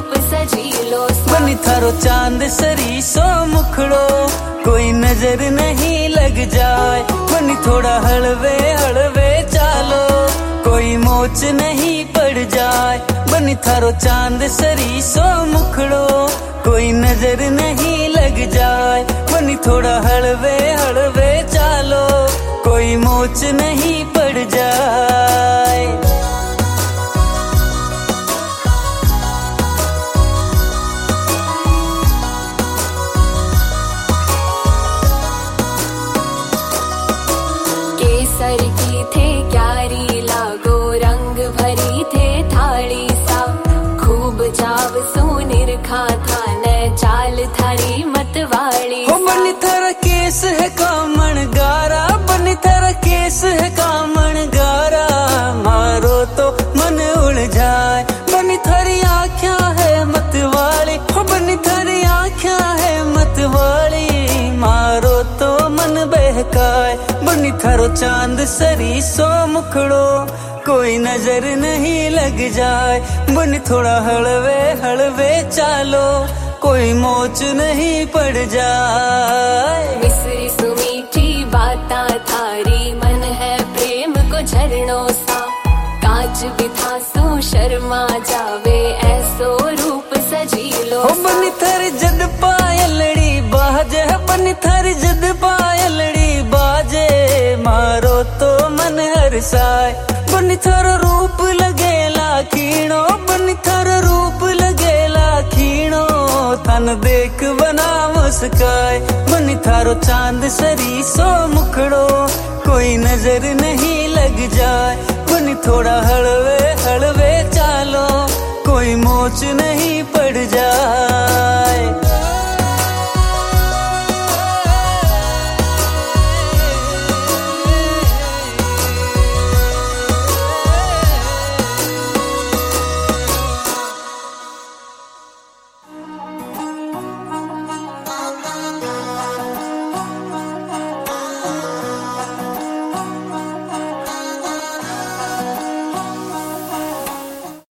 रूप सजीलो सा। बनी थारो चांद सरी सो मुखड़ो कोई नजर नहीं लग जाए। बनी थोड़ा हलवे हलवे चालो कोई मोच नहीं पड़ जाए। बनी थारो चांद सरी सो मुखड़ो कोई नजर नहीं लग जाए। बनी थोड़ा हलवे हलवे चालो कोई मोच नहीं पड़ जाए। केसर की थे क्यारी लागो रंग भरी थे थाली सा। खूब चाव सोनिर खा था न चाल थारी मतवाली सा। बनी थारा केस है कामण गारा बनी थारा केस है कामण गारा मारो तो मन उड़ जाए। बनी थारी आँखिया है मतवाली बनी थारी आँखिया है मतवाली मारो तो मन बहकाए। बनी थारो चांद सरी सो मुखड़ो कोई नजर नहीं लग जाए। बनी थोड़ा हलवे हलवे चालो कोई मोच नहीं पड़ जाए। मिसरी सुमीठी बाता थारी मन है प्रेम को झरनों सा। कांच बिथा सो शर्मा जावे ऐसो रूप सजीलो सा। बनी थारी जद पायलड़ी बाजे बनी थारी जद पायलड़ी बाजे मारो तो मन हरसाए। बनी थारो रूप लगेला खीणो बनी थारो रूप लगेला खीणो तन देख बना मुस्काए। बनी थारो चांद सरी सो मुखड़ो कोई नजर नहीं लग जाए। बनी थोड़ा हलवे हलवे चालो कोई मोच नहीं